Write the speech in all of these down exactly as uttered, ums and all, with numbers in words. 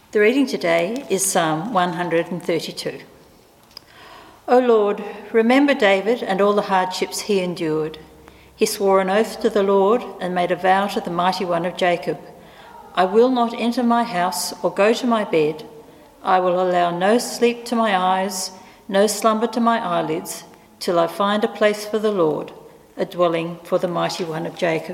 The reading today is Psalm one hundred thirty-two. O Lord, remember David and all the hardships he endured. He swore an oath to the Lord and made a vow to the Mighty One of Jacob. I will not enter my house or go to my bed. I will allow no sleep to my eyes, no slumber to my eyelids, till I find a place for the Lord, a dwelling for the Mighty One of Jacob.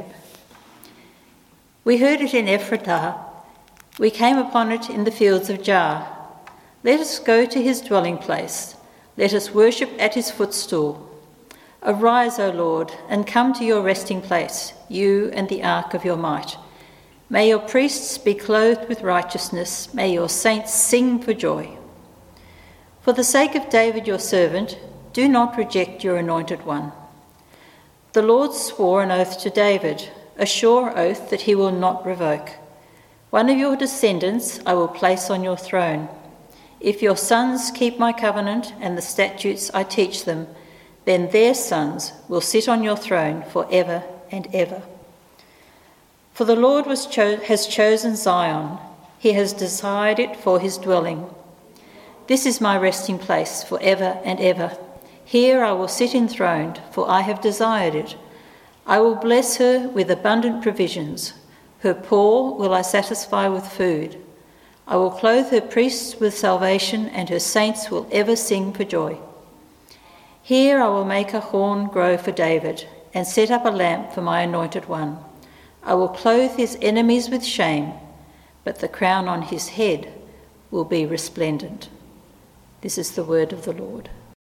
We heard it in Ephratah. We came upon it in the fields of Jaar. Let us go to his dwelling place. Let us worship at his footstool. Arise, O Lord, and come to your resting place, you and the ark of your might. May your priests be clothed with righteousness. May your saints sing for joy. For the sake of David your servant, do not reject your anointed one. The Lord swore an oath to David, a sure oath that he will not revoke. One of your descendants I will place on your throne. If your sons keep my covenant and the statutes I teach them, then their sons will sit on your throne forever and ever. For the Lord was cho- has chosen Zion. He has desired it for his dwelling. This is my resting place forever and ever. Here I will sit enthroned, for I have desired it. I will bless her with abundant provisions. Her poor will I satisfy with food. I will clothe her priests with salvation, and her saints will ever sing for joy. Here I will make a horn grow for David, and set up a lamp for my anointed one. I will clothe his enemies with shame, but the crown on his head will be resplendent. This is the word of the Lord.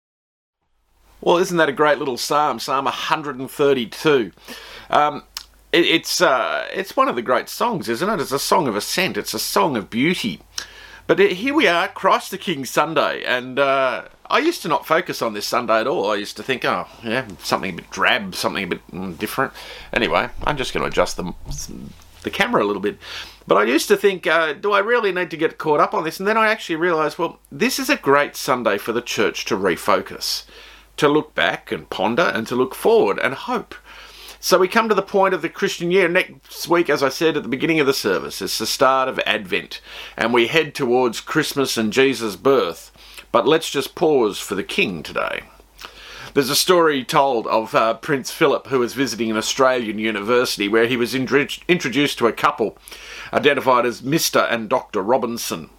Well, isn't that a great little psalm, Psalm one hundred thirty-two? Um, it, it's uh, it's one of the great songs, isn't it? It's a song of ascent. It's a song of beauty. But it, here we are, Christ the King Sunday, and uh, I used to not focus on this Sunday at all. I used to think, oh, yeah, something a bit drab, something a bit mm, different. Anyway, I'm just going to adjust the, the camera a little bit. But I used to think, uh, do I really need to get caught up on this? And then I actually realised, well, this is a great Sunday for the church to refocus, to look back and ponder and to look forward and hope. So we come to the point of the Christian year. Next week, as I said at the beginning of the service, it's the start of Advent, and we head towards Christmas and Jesus' birth. But let's just pause for the King today. There's a story told of uh, Prince Philip, who was visiting an Australian university, where he was indri- introduced to a couple identified as Mister and Doctor Robinson.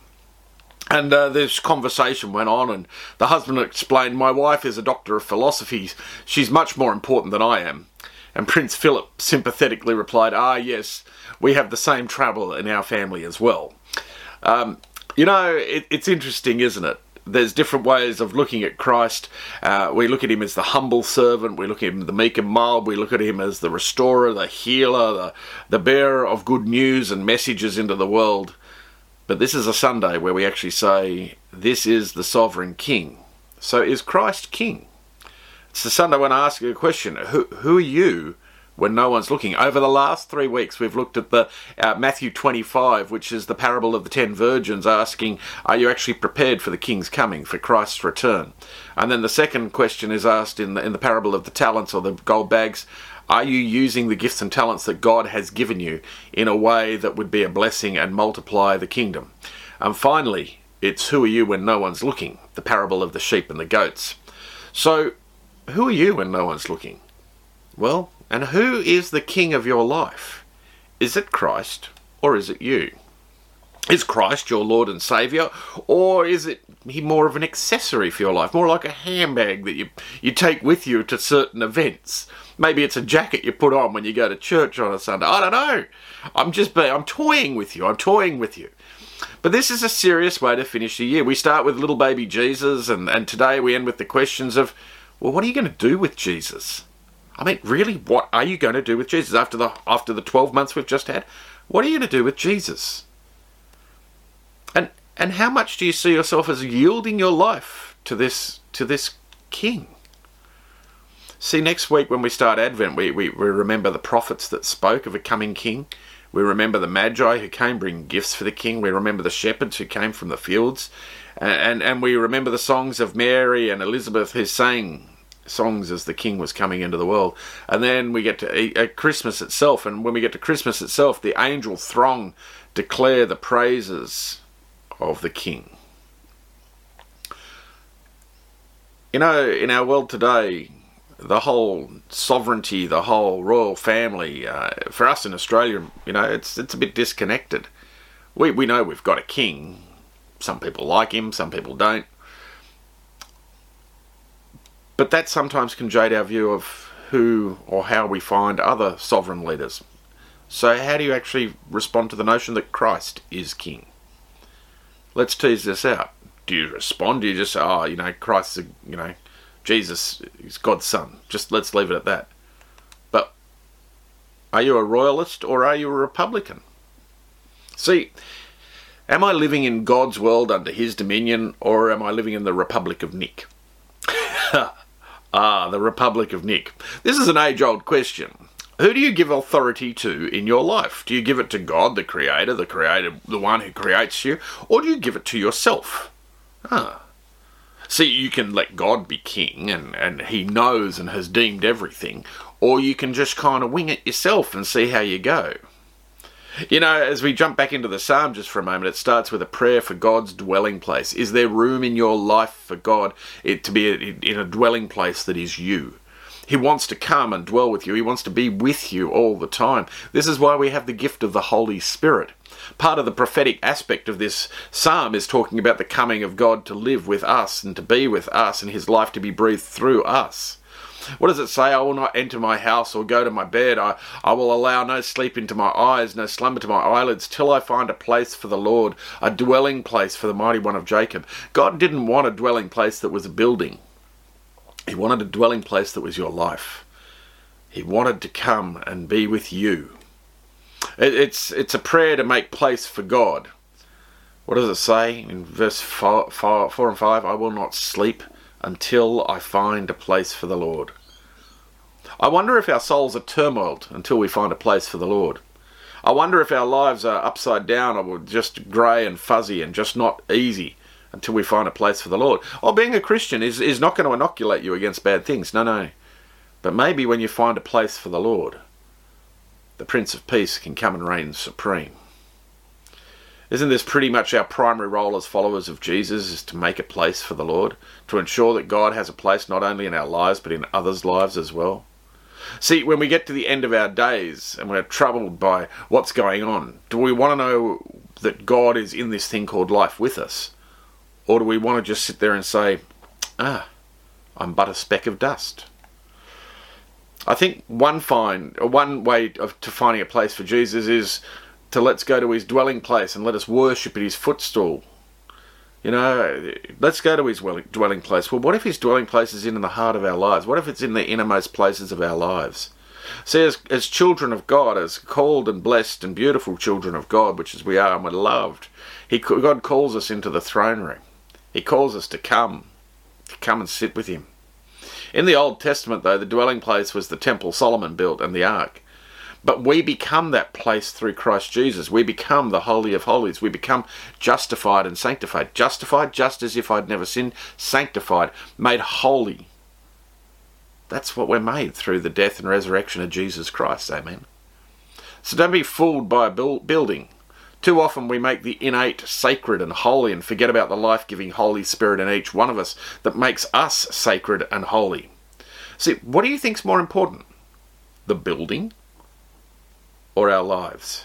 And uh, this conversation went on, and the husband explained, my wife is a doctor of philosophy. She's much more important than I am. And Prince Philip sympathetically replied, ah, yes, we have the same trouble in our family as well. Um, you know, it, it's interesting, isn't it? There's different ways of looking at Christ. Uh, we look at him as the humble servant. We look at him as the meek and mild. We look at him as the restorer, the healer, the, the bearer of good news and messages into the world. But this is a Sunday where we actually say, this is the sovereign King. So is Christ King? It's the Sunday when I ask you a question. Who, who are you when no one's looking? Over the last three weeks, we've looked at the uh, Matthew twenty-five, which is the parable of the ten virgins, asking, are you actually prepared for the King's coming, for Christ's return? And then the second question is asked in the, in the parable of the talents or the gold bags, are you using the gifts and talents that God has given you in a way that would be a blessing and multiply the kingdom? And finally, it's who are you when no one's looking? The parable of the sheep and the goats. So, who are you when no one's looking? Well, and who is the King of your life? Is it Christ or is it you? Is Christ your Lord and Saviour, or is it he more of an accessory for your life, more like a handbag that you, you take with you to certain events? Maybe it's a jacket you put on when you go to church on a Sunday. I don't know. I'm just I'm toying with you. I'm toying with you. But this is a serious way to finish the year. We start with little baby Jesus, and, and today we end with the questions of, well, what are you going to do with Jesus? I mean, really, what are you going to do with Jesus after the after the twelve months we've just had? What are you going to do with Jesus? And and how much do you see yourself as yielding your life to this to this King? See, next week when we start Advent, we, we, we remember the prophets that spoke of a coming King. We remember the Magi who came bringing gifts for the King. We remember the shepherds who came from the fields. And, and, and we remember the songs of Mary and Elizabeth who sang songs as the King was coming into the world. And then we get to uh, Christmas itself. And when we get to Christmas itself, the angel throng declare the praises of the King. You know, in our world today, the whole sovereignty, the whole royal family, uh, for us in Australia, you know, it's it's a bit disconnected. We we know we've got a king. Some people like him, some people don't. But that sometimes can jade our view of who or how we find other sovereign leaders. So how do you actually respond to the notion that Christ is king? Let's tease this out. Do you respond? Do you just say, oh, you know, Christ's, a, you know, Jesus is God's son. Just let's leave it at that. But are you a royalist or are you a Republican? See, am I living in God's world under his dominion, or am I living in the Republic of Nick? Ah, the Republic of Nick. This is an age-old question. Who do you give authority to in your life? Do you give it to God, the Creator, the Creator, the one who creates you, or do you give it to yourself? Ah. See, you can let God be king, and, and he knows and has deemed everything, or you can just kind of wing it yourself and see how you go. You know, as we jump back into the psalm just for a moment, it starts with a prayer for God's dwelling place. Is there room in your life for God it to be in a dwelling place that is you? He wants to come and dwell with you. He wants to be with you all the time. This is why we have the gift of the Holy Spirit. Part of the prophetic aspect of this psalm is talking about the coming of God to live with us and to be with us and his life to be breathed through us. What does it say? I will not enter my house or go to my bed. I, I will allow no sleep into my eyes, no slumber to my eyelids, till I find a place for the Lord, a dwelling place for the mighty one of Jacob. God didn't want a dwelling place that was a building. He wanted a dwelling place that was your life. He wanted to come and be with you. It, it's, it's a prayer to make place for God. What does it say in verse four, four, four and five? I will not sleep until I find a place for the Lord. I wonder if our souls are turmoiled until we find a place for the Lord. I wonder if our lives are upside down or just grey and fuzzy and just not easy until we find a place for the Lord. Oh, being a Christian is, is not going to inoculate you against bad things. No, no. But maybe when you find a place for the Lord, the Prince of Peace can come and reign supreme. Isn't this pretty much our primary role as followers of Jesus, is to make a place for the Lord, to ensure that God has a place not only in our lives but in others' lives as well? See, when we get to the end of our days and we're troubled by what's going on, do we want to know that God is in this thing called life with us? Or do we want to just sit there and say, ah, I'm but a speck of dust? I think one find, or one way of to finding a place for Jesus is to let's go to his dwelling place and let us worship at his footstool. You know, let's go to his dwelling place. Well, what if his dwelling place is in the heart of our lives? What if it's in the innermost places of our lives? See, as, as children of God, as called and blessed and beautiful children of God, which as we are and we're loved, he, God calls us into the throne room. He calls us to come, to come and sit with him. In the Old Testament, though, the dwelling place was the temple Solomon built and the ark. But we become that place through Christ Jesus. We become the Holy of Holies. We become justified and sanctified. Justified just as if I'd never sinned. Sanctified, made holy. That's what we're made through the death and resurrection of Jesus Christ. Amen. So don't be fooled by a building. Too often we make the innate sacred and holy and forget about the life-giving Holy Spirit in each one of us that makes us sacred and holy. See, what do you think's more important? The building or our lives?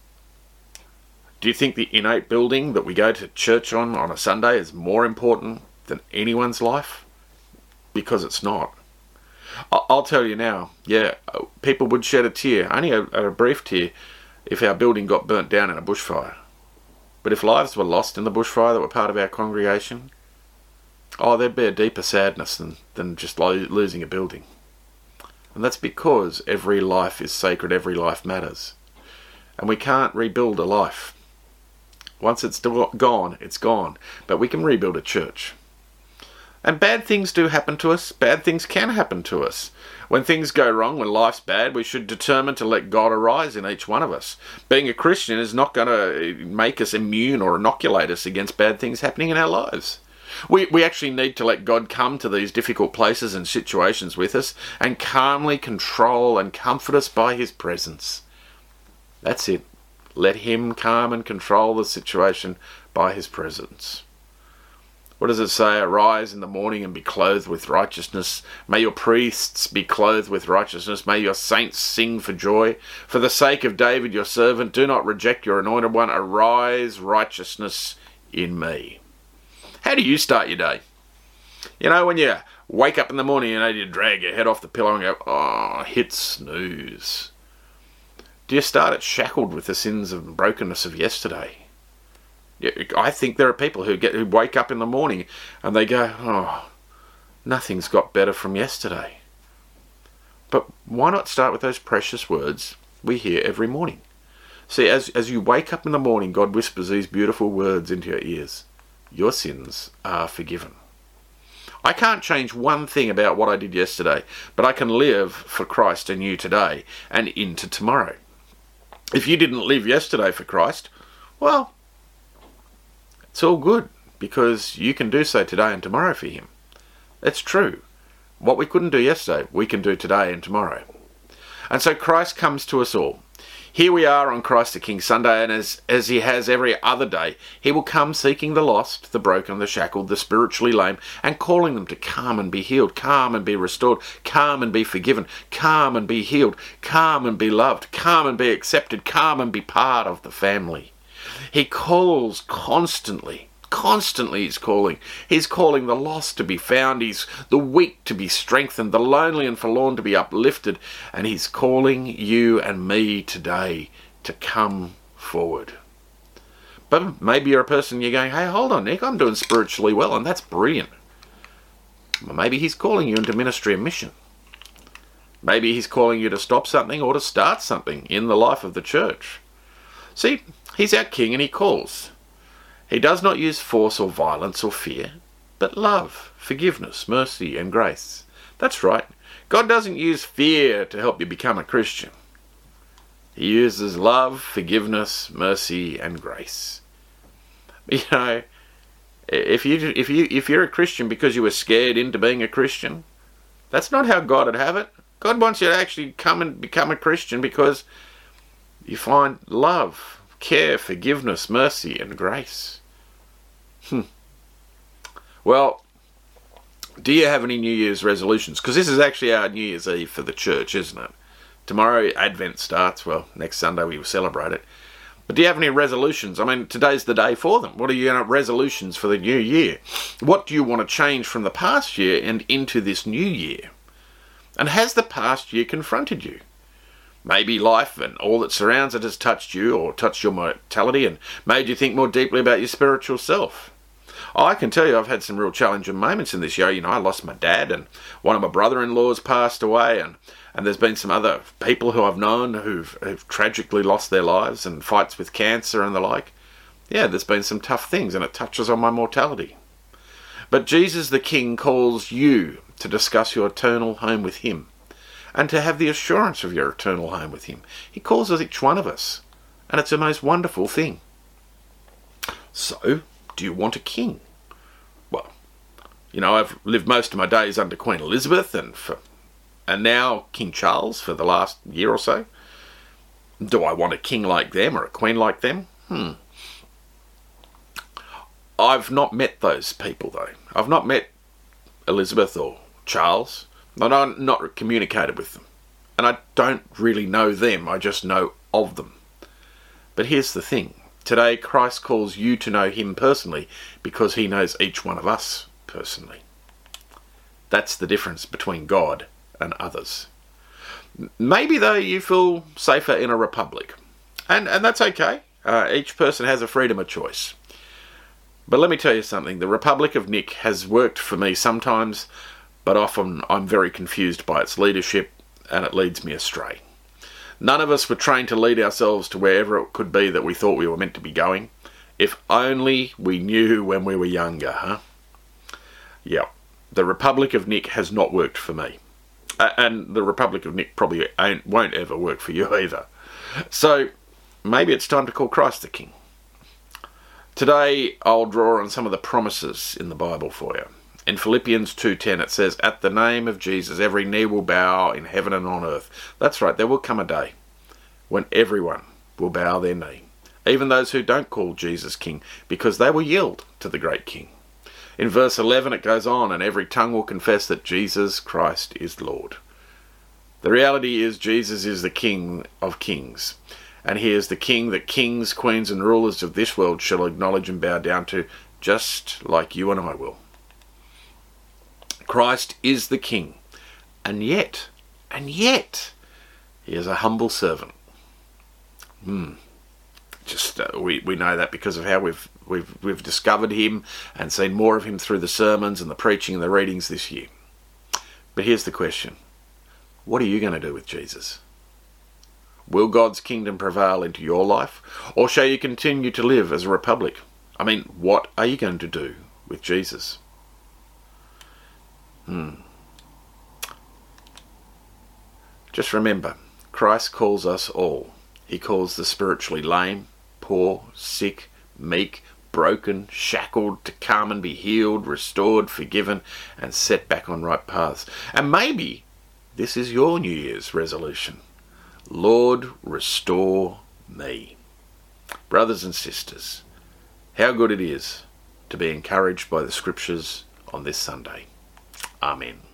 Do you think the innate building that we go to church on on a Sunday is more important than anyone's life? Because it's not. I'll tell you now, yeah, people would shed a tear, only a, a brief tear, if our building got burnt down in a bushfire. But if lives were lost in the bushfire that were part of our congregation, oh, there'd be a deeper sadness than, than just lo- losing a building. And that's because every life is sacred, every life matters. And we can't rebuild a life. Once it's gone, it's gone. But we can rebuild a church. And bad things do happen to us. Bad things can happen to us. When things go wrong, when life's bad, we should determine to let God arise in each one of us. Being a Christian is not going to make us immune or inoculate us against bad things happening in our lives. We we actually need to let God come to these difficult places and situations with us and calmly control and comfort us by his presence. That's it. Let him calm and control the situation by his presence. What does it say? Arise in the morning and be clothed with righteousness. May your priests be clothed with righteousness. May your saints sing for joy. For the sake of David your servant, do not reject your anointed one. Arise, righteousness in me. How do you start your day? You know, when you wake up in the morning, you know, you drag your head off the pillow and go, oh, hit snooze. Do you start it shackled with the sins and brokenness of yesterday? I think there are people who get who wake up in the morning and they go, oh, nothing's got better from yesterday. But why not start with those precious words we hear every morning? See, as, as you wake up in the morning, God whispers these beautiful words into your ears. Your sins are forgiven. I can't change one thing about what I did yesterday, but I can live for Christ and you today and into tomorrow. If you didn't live yesterday for Christ, well, it's all good, because you can do so today and tomorrow for him. It's true. What we couldn't do yesterday, we can do today and tomorrow. And so Christ comes to us all. Here we are on Christ the King Sunday, and as, as he has every other day, he will come seeking the lost, the broken, the shackled, the spiritually lame, and calling them to come and be healed, come and be restored, come and be forgiven, come and be healed, come and be loved, come and be accepted, come and be part of the family. He calls constantly. Constantly he's calling. He's calling the lost to be found. He's the weak to be strengthened, the lonely and forlorn to be uplifted. And he's calling you and me today to come forward. But maybe you're a person, you're going, hey, hold on, Nick, I'm doing spiritually well, and that's brilliant. Well, maybe he's calling you into ministry and mission. Maybe he's calling you to stop something or to start something in the life of the church. See, he's our king and he calls. He does not use force or violence or fear, but love, forgiveness, mercy and grace. That's right. God doesn't use fear to help you become a Christian. He uses love, forgiveness, mercy and grace. You know, if you if you if you're a Christian because you were scared into being a Christian, that's not how God would have it. God wants you to actually come and become a Christian because you find love, care, forgiveness, mercy and grace. Hmm. Well, do you have any New Year's resolutions? Because this is actually our New Year's Eve for the church, isn't it? Tomorrow Advent starts. Well, next Sunday we will celebrate it. But do you have any resolutions? I mean, today's the day for them. What are your resolutions for the new year? What do you want to change from the past year and into this new year? And has the past year confronted you? Maybe life and all that surrounds it has touched you or touched your mortality and made you think more deeply about your spiritual self. Oh, I can tell you I've had some real challenging moments in this year. You know, I lost my dad and one of my brother-in-laws passed away and, and there's been some other people who I've known who've, who've tragically lost their lives and fights with cancer and the like. Yeah, there's been some tough things and it touches on my mortality. But Jesus the King calls you to discuss your eternal home with him and to have the assurance of your eternal home with him. He calls us, each one of us, and it's a most wonderful thing. So, do you want a king? Well, you know, I've lived most of my days under Queen Elizabeth and for, and now King Charles for the last year or so. Do I want a king like them or a queen like them? Hmm. I've not met those people, though. I've not met Elizabeth or Charles. I've not communicated with them. And I don't really know them. I just know of them. But here's the thing. Today, Christ calls you to know him personally because he knows each one of us personally. That's the difference between God and others. Maybe, though, you feel safer in a republic. And, and that's okay. Uh, each person has a freedom of choice. But let me tell you something. The Republic of Nick has worked for me sometimes, but often I'm very confused by its leadership and it leads me astray. None of us were trained to lead ourselves to wherever it could be that we thought we were meant to be going. If only we knew when we were younger, huh? Yeah, the Republic of Nick has not worked for me. Uh, and the Republic of Nick probably ain't, won't ever work for you either. So maybe it's time to call Christ the King. Today I'll draw on some of the promises in the Bible for you. In Philippians two ten it says, at the name of Jesus every knee will bow in heaven and on earth. That's right, there will come a day when everyone will bow their knee. even those who don't call Jesus King, because they will yield to the great King. In verse eleven it goes on, and every tongue will confess that Jesus Christ is Lord. The reality is Jesus is the King of kings, and he is the King that kings, queens and rulers of this world shall acknowledge and bow down to, just like you and I will. Christ is the King, and yet, and yet, he is a humble servant. Hmm. Just uh, we we know that because of how we've we've we've discovered him and seen more of him through the sermons and the preaching and the readings this year. But here's the question: what are you going to do with Jesus? Will God's kingdom prevail into your life, or shall you continue to live as a republic? I mean, what are you going to do with Jesus? Hmm. Just remember, Christ calls us all. He calls the spiritually lame, poor, sick, meek, broken, shackled to come and be healed, restored, forgiven, and set back on right paths. And maybe this is your New Year's resolution. Lord, restore me. Brothers and sisters, how good it is to be encouraged by the Scriptures on this Sunday. Amen.